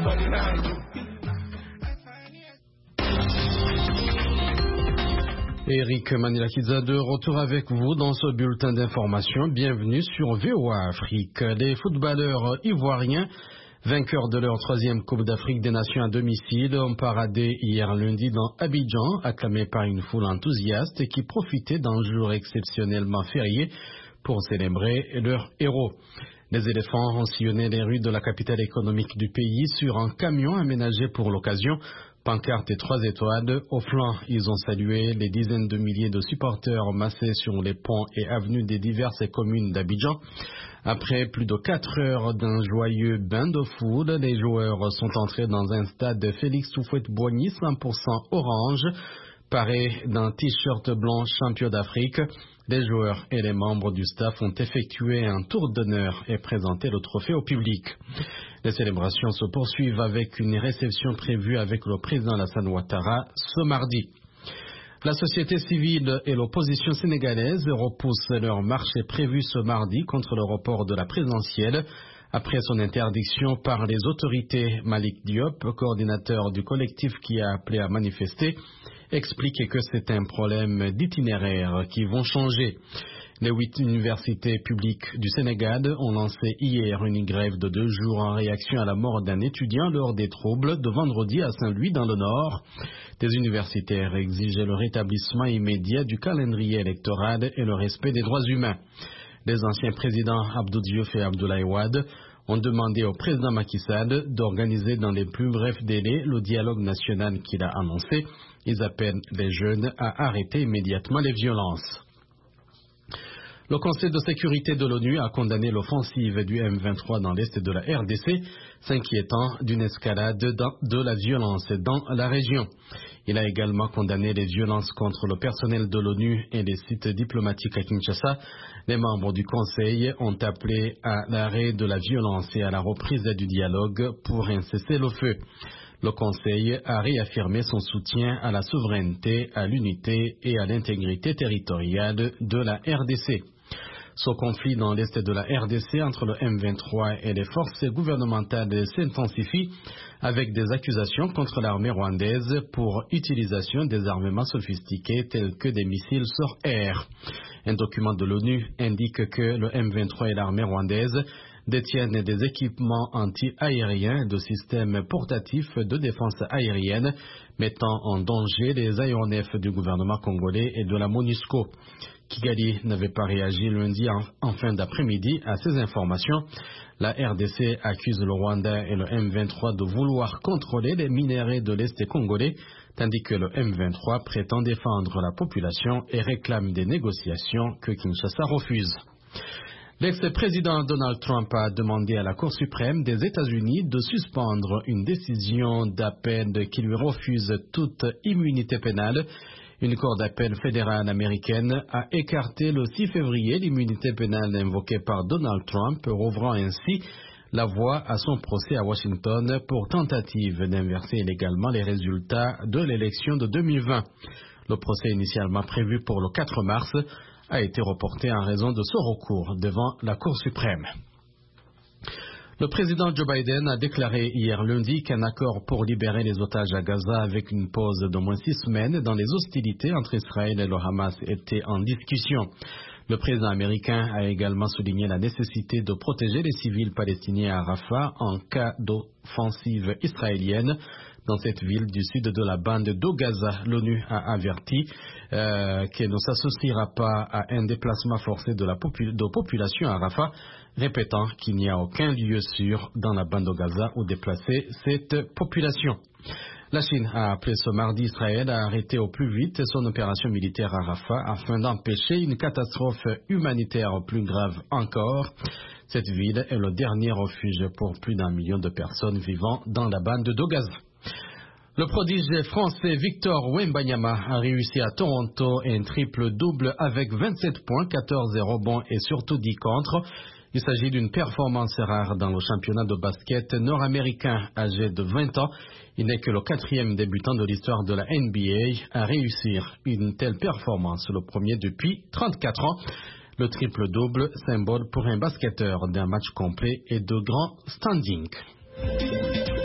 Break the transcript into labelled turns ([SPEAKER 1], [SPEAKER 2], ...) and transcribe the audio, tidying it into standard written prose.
[SPEAKER 1] Eric Manilakidza de retour avec vous dans ce bulletin d'information. Bienvenue sur VOA Afrique. Les footballeurs ivoiriens, vainqueurs de leur 3e Coupe d'Afrique des Nations à domicile, ont paradé hier lundi dans Abidjan, acclamés par une foule enthousiaste qui profitait d'un jour exceptionnellement férié pour célébrer leur héros. Les éléphants ont sillonné les rues de la capitale économique du pays sur un camion aménagé pour l'occasion. Pancartes et 3 étoiles. Au flanc, ils ont salué les dizaines de milliers de supporters massés sur les ponts et avenues des diverses communes d'Abidjan. Après plus de 4 heures d'un joyeux bain de foule, les joueurs sont entrés dans un stade Félix Houphouët-Boigny 100% orange, paré d'un t-shirt blanc champion d'Afrique. Les joueurs et les membres du staff ont effectué un tour d'honneur et présenté le trophée au public. Les célébrations se poursuivent avec une réception prévue avec le président Alassane Ouattara ce mardi. La société civile et l'opposition sénégalaise repoussent leur marche prévue ce mardi contre le report de la présidentielle après son interdiction par les autorités. Malik Diop, coordinateur du collectif qui a appelé à manifester, explique que c'est un problème d'itinéraire qui vont changer. Les 8 universités publiques du Sénégal ont lancé hier une grève de 2 jours en réaction à la mort d'un étudiant lors des troubles de vendredi à Saint-Louis dans le Nord. Des universitaires exigent le rétablissement immédiat du calendrier électoral et le respect des droits humains. Les anciens présidents Abdou Diouf et Abdoulaye Wade ont demandé au président Macky Sall d'organiser dans les plus brefs délais le dialogue national qu'il a annoncé. Ils appellent les jeunes à arrêter immédiatement les violences. Le Conseil de sécurité de l'ONU a condamné l'offensive du M23 dans l'est de la RDC, s'inquiétant d'une escalade de la violence dans la région. Il a également condamné les violences contre le personnel de l'ONU et les sites diplomatiques à Kinshasa. Les membres du Conseil ont appelé à l'arrêt de la violence et à la reprise du dialogue pour un cessez-le-feu. Le Conseil a réaffirmé son soutien à la souveraineté, à l'unité et à l'intégrité territoriale de la RDC. Ce conflit dans l'est de la RDC entre le M23 et les forces gouvernementales s'intensifie avec des accusations contre l'armée rwandaise pour utilisation des armements sophistiqués tels que des missiles sur air. Un document de l'ONU indique que le M23 et l'armée rwandaise détiennent des équipements anti-aériens et de systèmes portatifs de défense aérienne mettant en danger les aéronefs du gouvernement congolais et de la MONUSCO. Kigali n'avait pas réagi lundi en fin d'après-midi à ces informations. La RDC accuse le Rwanda et le M23 de vouloir contrôler les minéraux de l'Est congolais, tandis que le M23 prétend défendre la population et réclame des négociations que Kinshasa refuse. L'ex-président Donald Trump a demandé à la Cour suprême des États-Unis de suspendre une décision d'appel qui lui refuse toute immunité pénale. Une cour d'appel fédérale américaine a écarté le 6 février l'immunité pénale invoquée par Donald Trump, rouvrant ainsi la voie à son procès à Washington pour tentative d'inverser illégalement les résultats de l'élection de 2020. Le procès initialement prévu pour le 4 mars a été reporté en raison de ce recours devant la Cour suprême. Le président Joe Biden a déclaré hier lundi qu'un accord pour libérer les otages à Gaza avec une pause d'au moins 6 semaines dans les hostilités entre Israël et le Hamas était en discussion. Le président américain a également souligné la nécessité de protéger les civils palestiniens à Rafah en cas d'offensive israélienne. Dans cette ville du sud de la bande de Gaza, l'ONU a averti qu'elle ne s'associera pas à un déplacement forcé de population à Rafah, répétant qu'il n'y a aucun lieu sûr dans la bande de Gaza où déplacer cette population. La Chine a appelé ce mardi Israël à arrêter au plus vite son opération militaire à Rafah afin d'empêcher une catastrophe humanitaire plus grave encore. Cette ville est le dernier refuge pour plus d'1 million de personnes vivant dans la bande de Gaza. Le prodige français Victor Wembanyama a réussi à Toronto un triple-double avec 27 points, 14 rebonds et surtout 10 contres. Il s'agit d'une performance rare dans le championnat de basket nord-américain. Âgé de 20 ans, il n'est que le 4e débutant de l'histoire de la NBA à réussir une telle performance, le premier depuis 34 ans. Le triple-double, symbole pour un basketteur d'un match complet et de grand standing.